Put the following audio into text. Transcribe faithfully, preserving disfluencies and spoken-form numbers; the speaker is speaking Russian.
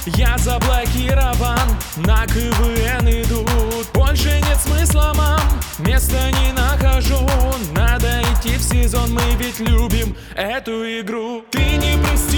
Я заблокирован, на КВН идут. Больше нет смысла, мам, места не нахожу. Надо идти в сезон, мы ведь любим эту игру. Ты не прости